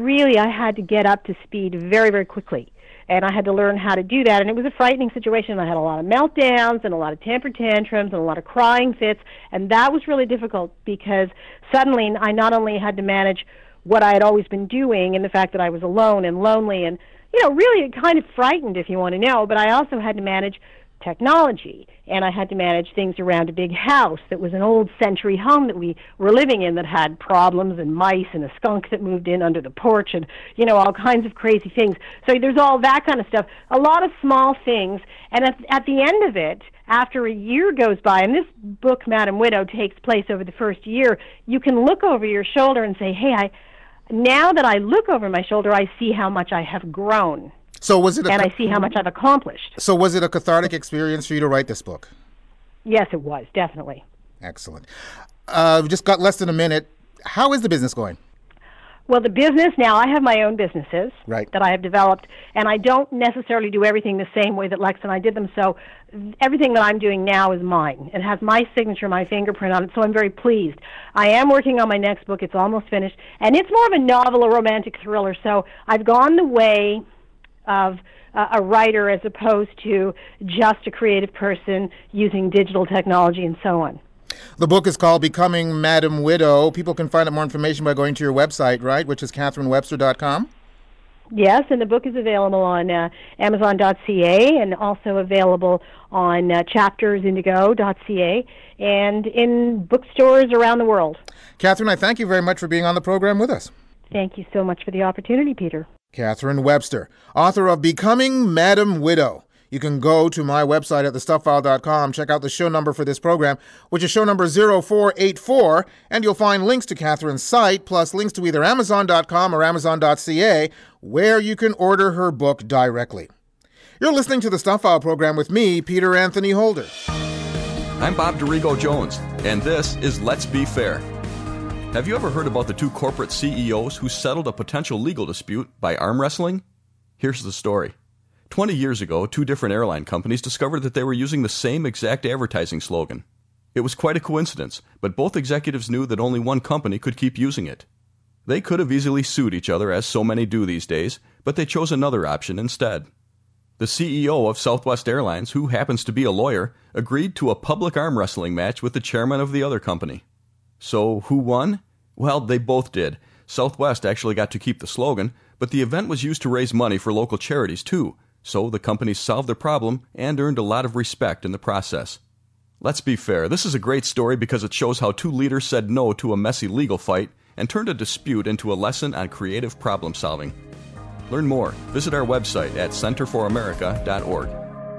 to get up to speed very, very quickly. And I had to learn how to do that, and it was a frightening situation. I had a lot of meltdowns and a lot of temper tantrums and a lot of crying fits, and that was really difficult because suddenly I not only had to manage what I had always been doing and the fact that I was alone and lonely and, really kind of frightened, if you want to know, but I also had to manage technology, and I had to manage things around a big house that was an old century home that we were living in that had problems and mice and a skunk that moved in under the porch and, all kinds of crazy things. So there's all that kind of stuff, a lot of small things, and at the end of it, after a year goes by, and this book, Madam Widow, takes place over the first year, you can look over your shoulder and say, hey, now that I look over my shoulder, I see how much I have grown. So was it and I see how much I've accomplished. So was it a cathartic experience for you to write this book? Yes, it was, definitely. Excellent. We've just got less than a minute. How is the business going? Well, the business now, I have my own businesses that I have developed, and I don't necessarily do everything the same way that Lex and I did them, so everything that I'm doing now is mine. It has my signature, my fingerprint on it, so I'm very pleased. I am working on my next book. It's almost finished, and it's more of a novel, a romantic thriller, so I've gone the way of a writer as opposed to just a creative person using digital technology and so on. The book is called Becoming Madam Widow. People can find out more information by going to your website, right, which is CatherineWebster.com? Yes, and the book is available on Amazon.ca and also available on chaptersindigo.ca and in bookstores around the world. Catherine, I thank you very much for being on the program with us. Thank you so much for the opportunity, Peter. Catherine Webster, author of Becoming Madam Widow. You can go to my website at thestuffile.com, check out the show number for this program, which is show number 0484, and you'll find links to Catherine's site, plus links to either Amazon.com or Amazon.ca, where you can order her book directly. You're listening to the Stuff File program with me, Peter Anthony Holder. I'm Bob Dorigo Jones, and this is Let's Be Fair. Have you ever heard about the two corporate CEOs who settled a potential legal dispute by arm wrestling? Here's the story. 20 years ago, two different airline companies discovered that they were using the same exact advertising slogan. It was quite a coincidence, but both executives knew that only one company could keep using it. They could have easily sued each other, as so many do these days, but they chose another option instead. The CEO of Southwest Airlines, who happens to be a lawyer, agreed to a public arm wrestling match with the chairman of the other company. So, who won? Well, they both did. Southwest actually got to keep the slogan, but the event was used to raise money for local charities, too. So the companies solved their problem and earned a lot of respect in the process. Let's be fair, this is a great story because it shows how two leaders said no to a messy legal fight and turned a dispute into a lesson on creative problem solving. Learn more. Visit our website at centerforamerica.org.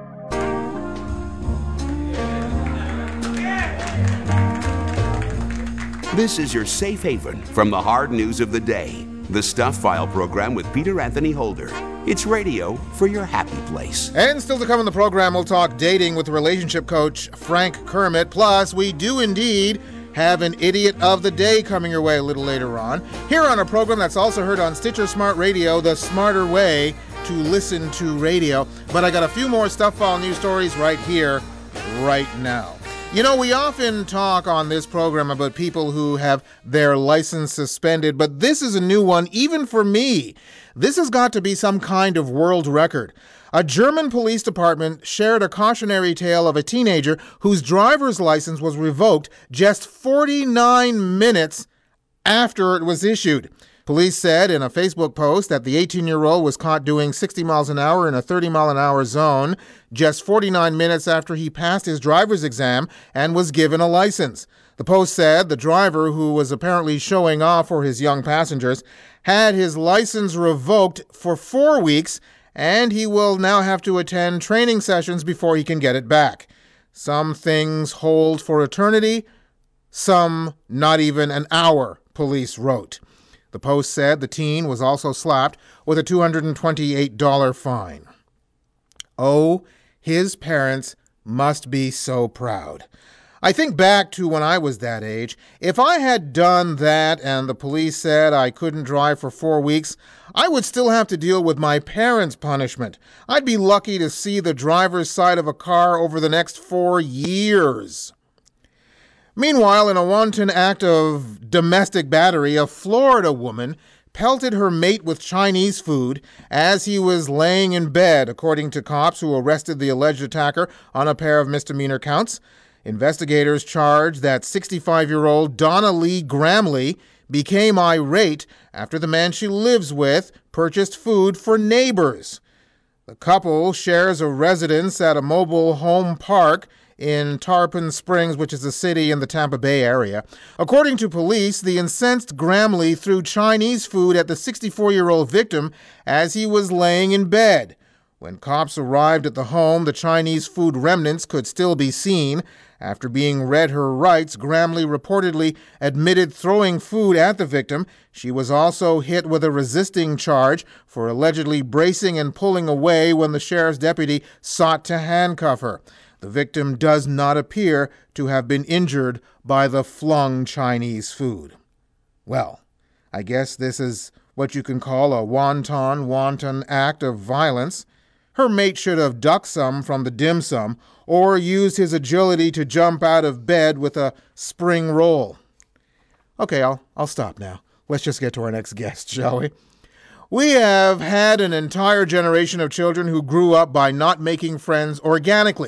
This is your safe haven from the hard news of the day. The Stuff File program with Peter Anthony Holder. It's radio for your happy place. And still to come in the program, we'll talk dating with relationship coach Frank Kermit. Plus, we do indeed have an Idiot of the Day coming your way a little later on. Here on a program that's also heard on Stitcher Smart Radio, the smarter way to listen to radio. But I got a few more Stuff File news stories right here, right now. You know, we often talk on this program about people who have their license suspended, but this is a new one, even for me. This has got to be some kind of world record. A German police department shared a cautionary tale of a teenager whose driver's license was revoked just 49 minutes after it was issued. Police said in a Facebook post that the 18-year-old was caught doing 60 miles an hour in a 30-mile-an-hour zone just 49 minutes after he passed his driver's exam and was given a license. The post said the driver, who was apparently showing off for his young passengers, had his license revoked for 4 weeks, and he will now have to attend training sessions before he can get it back. Some things hold for eternity, some not even an hour, police wrote. The post said the teen was also slapped with a $228 fine. Oh, his parents must be so proud. I think back to when I was that age. If I had done that and the police said I couldn't drive for 4 weeks, I would still have to deal with my parents' punishment. I'd be lucky to see the driver's side of a car over the next 4 years. Meanwhile, in a wanton act of domestic battery, a Florida woman pelted her mate with Chinese food as he was laying in bed, according to cops who arrested the alleged attacker on a pair of misdemeanor counts. Investigators charged that 65-year-old Donna Lee Gramley became irate after the man she lives with purchased food for neighbors. The couple shares a residence at a mobile home park in Tarpon Springs, which is a city in the Tampa Bay area. According to police, the incensed Gramley threw Chinese food at the 64-year-old victim as he was laying in bed. When cops arrived at the home, the Chinese food remnants could still be seen. After being read her rights, Gramley reportedly admitted throwing food at the victim. She was also hit with a resisting charge for allegedly bracing and pulling away when the sheriff's deputy sought to handcuff her. The victim does not appear to have been injured by the flung Chinese food. Well, I guess this is what you can call a wanton act of violence. Her mate should have ducked some from the dim sum or used his agility to jump out of bed with a spring roll. Okay, I'll stop now. Let's just get to our next guest, shall we? We have had an entire generation of children who grew up by not making friends organically.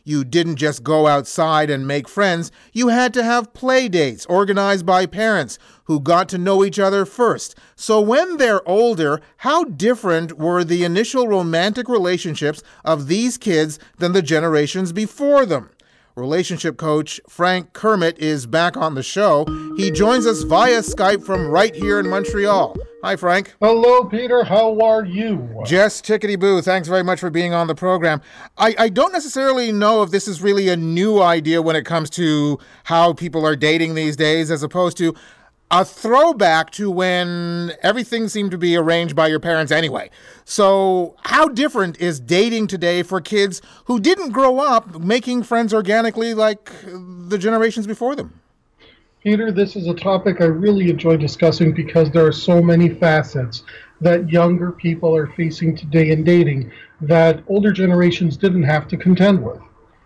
You didn't just go outside and make friends. You had to have play dates organized by parents who got to know each other first. So when they're older, how different were the initial romantic relationships of these kids than the generations before them? Relationship coach Frank Kermit is back on the show. He joins us via Skype from right here in Montreal. Hi, Frank. Hello, Peter. How are you? Just tickety-boo. Thanks very much for being on the program. I don't necessarily know if this is really a new idea when it comes to how people are dating these days, as opposed to a throwback to when everything seemed to be arranged by your parents anyway. So how different is dating today for kids who didn't grow up making friends organically like the generations before them? Peter, this is a topic I really enjoy discussing because there are so many facets that younger people are facing today in dating that older generations didn't have to contend with.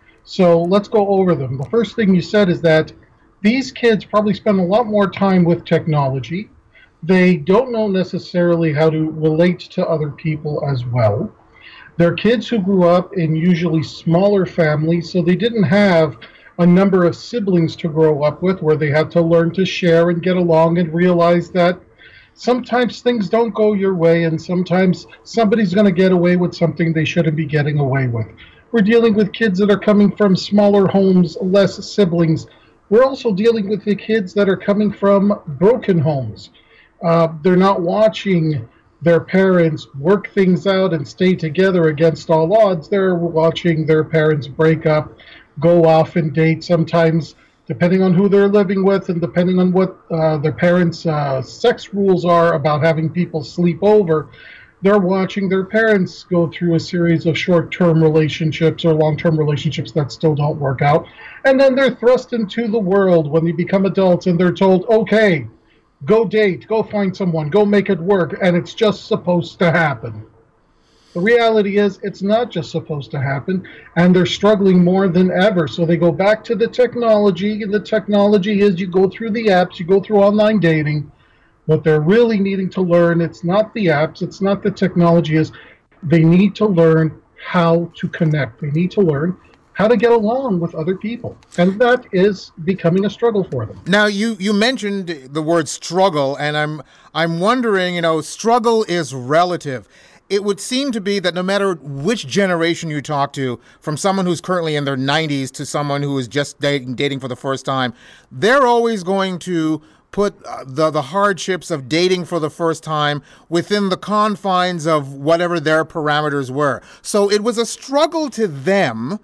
So let's go over them. The first thing you said is that these kids probably spend a lot more time with technology. They don't know necessarily how to relate to other people as well. They're kids who grew up in usually smaller families, so they didn't have a number of siblings to grow up with where they had to learn to share and get along and realize that sometimes things don't go your way and sometimes somebody's going to get away with something they shouldn't be getting away with. We're dealing with kids that are coming from smaller homes, less siblings. We're also dealing with the kids that are coming from broken homes. They're not watching their parents work things out and stay together against all odds. They're watching their parents break up, go off and date, sometimes depending on who they're living with and depending on what their parents' sex rules are about having people sleep over. They're watching their parents go through a series of short-term relationships or long-term relationships that still don't work out. And then they're thrust into the world when they become adults and they're told, okay, go date, go find someone, go make it work, and it's just supposed to happen. The reality is it's not just supposed to happen, and they're struggling more than ever. So they go back to the technology, and the technology is you go through the apps, you go through online dating. What they're really needing to learn, it's not the apps, it's not the technology, is they need to learn how to connect. They need to learn how to get along with other people. And that is becoming a struggle for them. Now, you mentioned the word struggle, and I'm wondering, struggle is relative. It would seem to be that no matter which generation you talk to, from someone who's currently in their 90s to someone who is just dating for the first time, they're always going to put the hardships of dating for the first time within the confines of whatever their parameters were. So it was a struggle to them,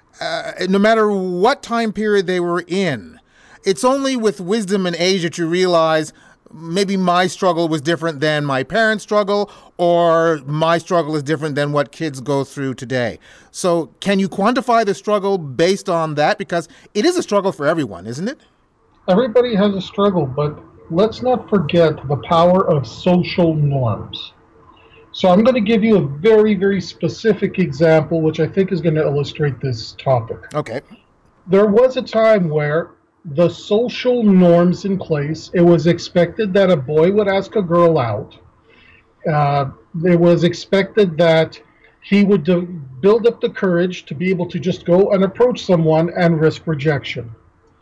no matter what time period they were in. It's only with wisdom and age that you realize maybe my struggle was different than my parents' struggle, or my struggle is different than what kids go through today. So can you quantify the struggle based on that? Because it is a struggle for everyone, isn't it? Everybody has a struggle, but let's not forget the power of social norms. So I'm going to give you a very, very specific example, which I think is going to illustrate this topic. Okay. There was a time where the social norms in place, it was expected that a boy would ask a girl out. It was expected that he would build up the courage to be able to just go and approach someone and risk rejection.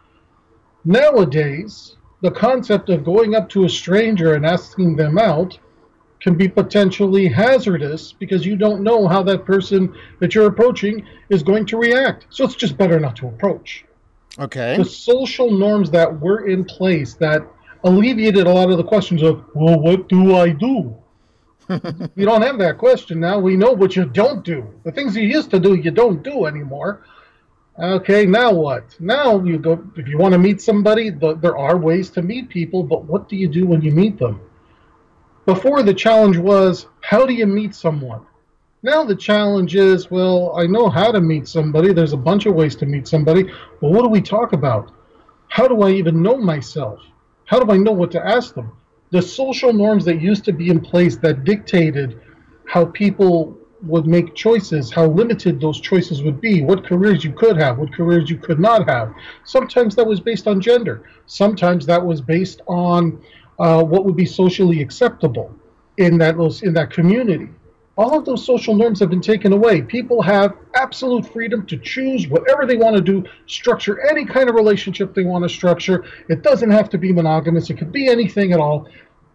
Nowadays, the concept of going up to a stranger and asking them out can be potentially hazardous because you don't know how that person that you're approaching is going to react. So it's just better not to approach. Okay. The social norms that were in place that alleviated a lot of the questions of, well, what do I do? You don't have that question now. We know what you don't do. The things you used to do, you don't do anymore. Okay, now what? Now you go, if you want to meet somebody, there are ways to meet people, but what do you do when you meet them? Before, the challenge was, how do you meet someone? Now the challenge is, well, I know how to meet somebody. There's a bunch of ways to meet somebody. But what do we talk about? How do I even know myself? How do I know what to ask them? The social norms that used to be in place that dictated how people would make choices, how limited those choices would be, what careers you could have, what careers you could not have. Sometimes that was based on gender. Sometimes that was based on what would be socially acceptable in that community. all of those social norms have been taken away. People have absolute freedom to choose whatever they want to do, structure any kind of relationship they want to structure. It doesn't have to be monogamous. It could be anything at all.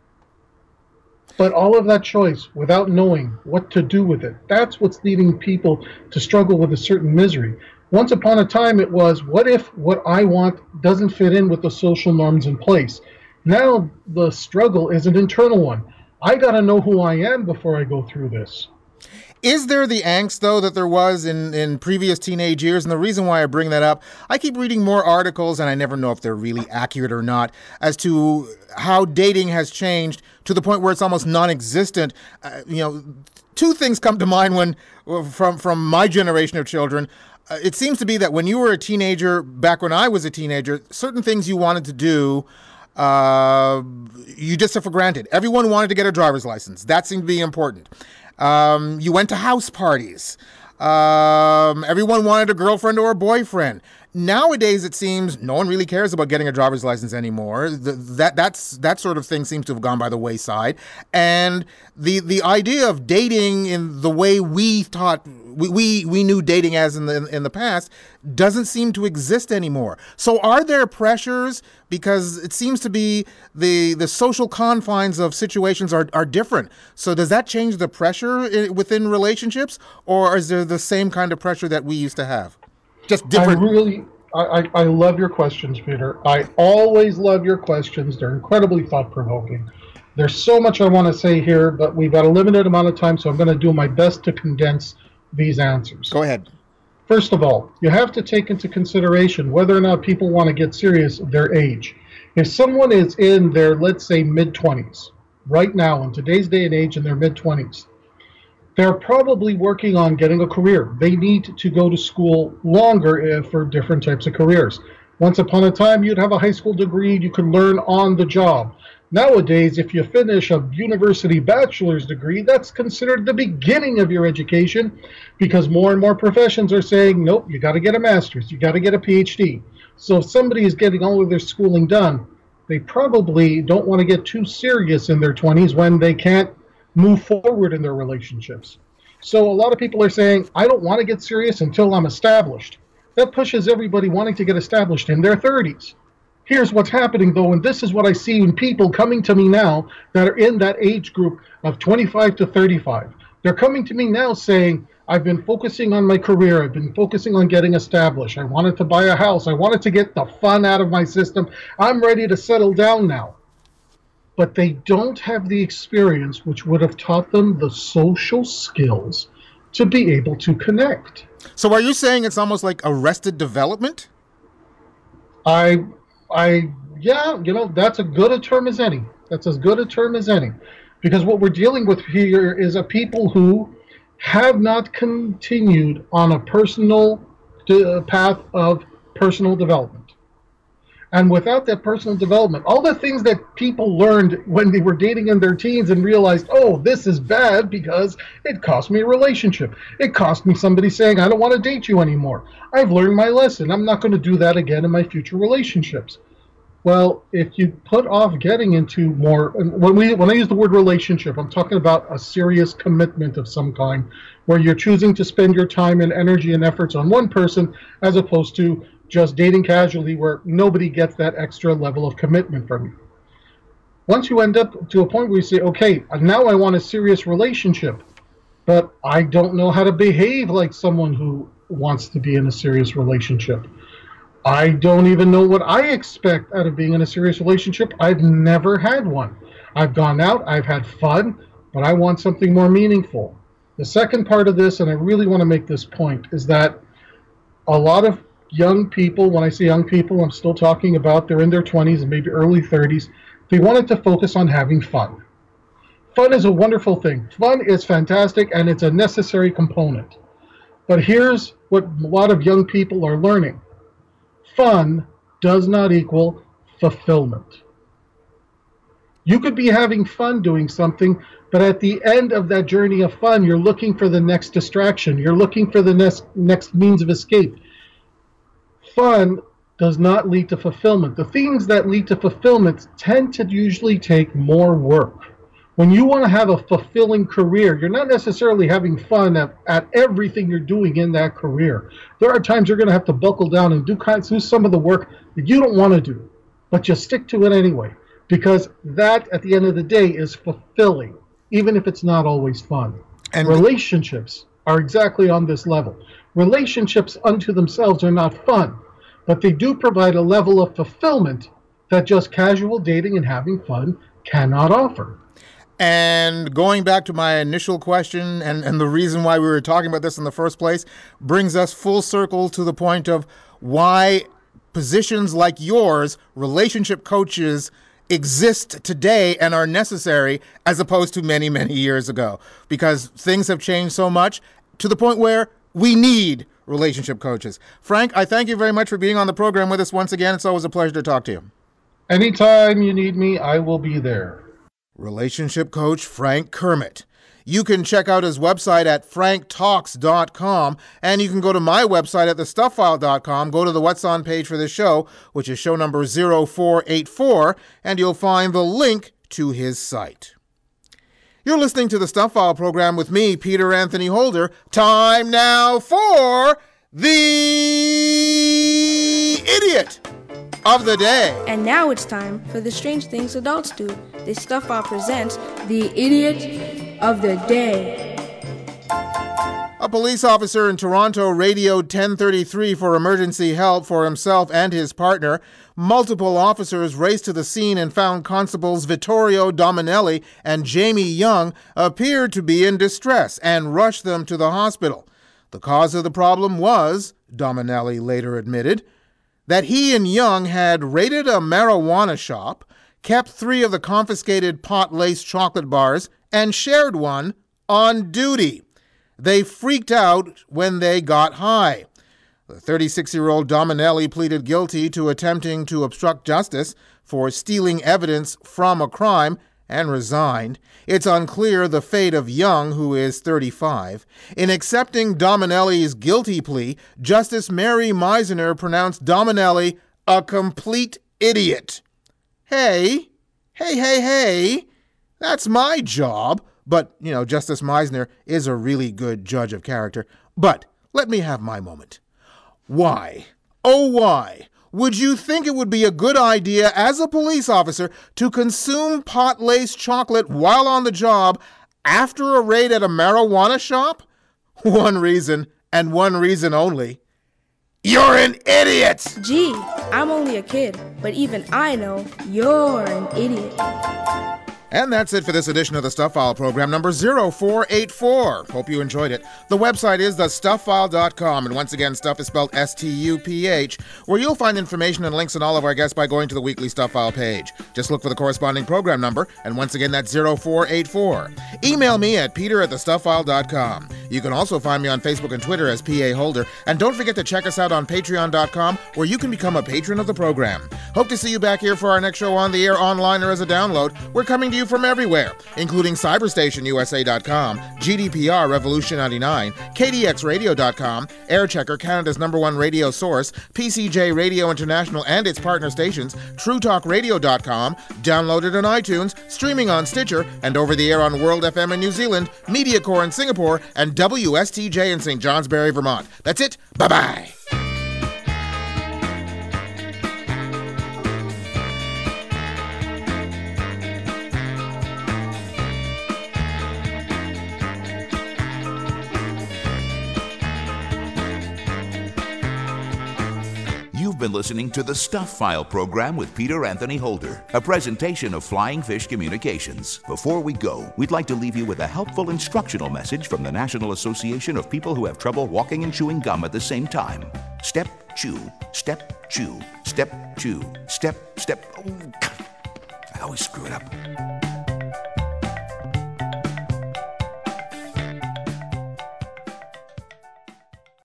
But all of that choice, without knowing what to do with it, that's what's leading people to struggle with a certain misery. Once upon a time, it was, what if what I want doesn't fit in with the social norms in place? Now the struggle is an internal one. I got to know who I am before I go through this. Is there the angst, though, that there was in previous teenage years? And the reason why I bring that up, I keep reading more articles, and I never know if they're really accurate or not, as to how dating has changed to the point where it's almost non-existent. Two things come to mind from my generation of children. It seems to be that when you were a teenager, back when I was a teenager, certain things you wanted to do, you just took for granted. Everyone wanted to get a driver's license. That seemed to be important. You went to house parties. Everyone wanted a girlfriend or a boyfriend. Nowadays, it seems no one really cares about getting a driver's license anymore. That sort of thing seems to have gone by the wayside. And the idea of dating in the way we thought we knew dating as in the past doesn't seem to exist anymore. So are there pressures? Because it seems to be the social confines of situations are different. So does that change the pressure within relationships, or is there the same kind of pressure that we used to have? Just different. I love your questions, Peter. I always love your questions. They're incredibly thought-provoking. There's so much I want to say here, but we've got a limited amount of time, so I'm going to do my best to condense these answers. Go ahead. First of all, you have to take into consideration whether or not people want to get serious, their age. If someone is in their, let's say, mid-20s, right now, in today's day and age, in their mid-20s, they're probably working on getting a career. They need to go to school longer for different types of careers. Once upon a time, you'd have a high school degree, you could learn on the job. Nowadays, if you finish a university bachelor's degree, that's considered the beginning of your education, because more and more professions are saying, nope, you got to get a master's, you got to get a PhD. So if somebody is getting all of their schooling done, they probably don't want to get too serious in their 20s when they can't move forward in their relationships. So a lot of people are saying, I don't want to get serious until I'm established. That pushes everybody wanting to get established in their 30s. Here's what's happening, though, and this is what I see in people coming to me now that are in that age group of 25 to 35. They're coming to me now saying, I've been focusing on my career. I've been focusing on getting established. I wanted to buy a house. I wanted to get the fun out of my system. I'm ready to settle down now. But they don't have the experience which would have taught them the social skills to be able to connect. So are you saying it's almost like arrested development? Yeah, that's as good a term as any. That's as good a term as any. Because what we're dealing with here is a people who have not continued on a personal path of personal development. And without that personal development, all the things that people learned when they were dating in their teens and realized, oh, this is bad because it cost me a relationship. It cost me somebody saying, I don't want to date you anymore. I've learned my lesson. I'm not going to do that again in my future relationships. Well, if you put off getting into more, when I use the word relationship, I'm talking about a serious commitment of some kind, where you're choosing to spend your time and energy and efforts on one person as opposed to just dating casually where nobody gets that extra level of commitment from you. Once you end up to a point where you say, okay, now I want a serious relationship, but I don't know how to behave like someone who wants to be in a serious relationship. I don't even know what I expect out of being in a serious relationship. I've never had one. I've gone out, I've had fun, but I want something more meaningful. The second part of this, and I really want to make this point, is that a lot of young people, when I say young people, I'm still talking about they're in their 20s and maybe early 30s, they wanted to focus on having fun. Fun is a wonderful thing. Fun is fantastic, and it's a necessary component. But here's what a lot of young people are learning. Fun does not equal fulfillment. You could be having fun doing something, but at the end of that journey of fun, you're looking for the next distraction. You're looking for the next means of escape. Fun does not lead to fulfillment. The things that lead to fulfillment tend to usually take more work. When you want to have a fulfilling career, you're not necessarily having fun at everything you're doing in that career. There are times you're going to have to buckle down and do some of the work that you don't want to do, but you stick to it anyway, because that, at the end of the day, is fulfilling, even if it's not always fun. And relationships are exactly on this level. Relationships unto themselves are not fun, but they do provide a level of fulfillment that just casual dating and having fun cannot offer. And going back to my initial question and the reason why we were talking about this in the first place brings us full circle to the point of why positions like yours, relationship coaches, exist today and are necessary as opposed to many, many years ago. Because things have changed so much to the point where we need relationship coaches. Frank, I thank you very much for being on the program with us once again. It's always a pleasure to talk to you. Anytime you need me, I will be there. Relationship coach Frank Kermit. You can check out his website at franktalks.com, and you can go to my website at thestuffile.com, go to the What's On page for this show, which is show number 0484, and you'll find the link to his site. You're listening to the Stuff File program with me, Peter Anthony Holder. Time now for the Idiot of the Day. And now it's time for the Strange Things Adults Do. The Stuff File presents the Idiot of the Day. A police officer in Toronto radioed 1033 for emergency help for himself and his partner. Multiple officers raced to the scene and found Constables Vittorio Dominelli and Jamie Young appeared to be in distress and rushed them to the hospital. The cause of the problem was, Dominelli later admitted, that he and Young had raided a marijuana shop, kept 3 of the confiscated pot-laced chocolate bars, and shared one on duty. They freaked out when they got high. The 36-year-old Dominelli pleaded guilty to attempting to obstruct justice for stealing evidence from a crime and resigned. It's unclear the fate of Young, who is 35. In accepting Dominelli's guilty plea, Justice Mary Meisner pronounced Dominelli a complete idiot. Hey, that's my job. But, Justice Meisner is a really good judge of character. But let me have my moment. Why, oh why, would you think it would be a good idea as a police officer to consume pot-laced chocolate while on the job after a raid at a marijuana shop? One reason, and one reason only. You're an idiot! Gee, I'm only a kid, but even I know you're an idiot. And that's it for this edition of the Stuff File program, number 0484. Hope you enjoyed it. The website is thestuffile.com, and once again, stuff is spelled S-T-U-P-H, where you'll find information and links on all of our guests by going to the weekly Stuff File page. Just look for the corresponding program number, and once again, that's 0484. Email me at peter@thestuffile.com. You can also find me on Facebook and Twitter as P.A. Holder, and don't forget to check us out on patreon.com, where you can become a patron of the program. Hope to see you back here for our next show on the air, online, or as a download. We're coming to you from everywhere, including CyberstationUSA.com, GDPR Revolution 99, KDXRadio.com, Airchecker, Canada's #1 radio source, PCJ Radio International and its partner stations, TrueTalkRadio.com, downloaded on iTunes, streaming on Stitcher, and over the air on World FM in New Zealand, MediaCore in Singapore, and WSTJ in St. Johnsbury, Vermont. That's it. Bye-bye. You've been listening to the Stuff File program with Peter Anthony Holder, a presentation of Flying Fish Communications. Before we go, we'd like to leave you with a helpful instructional message from the National Association of People Who Have Trouble Walking and Chewing Gum at the Same Time. Step, chew, step, chew, step, chew, step, step. Oh, God. I always screw it up.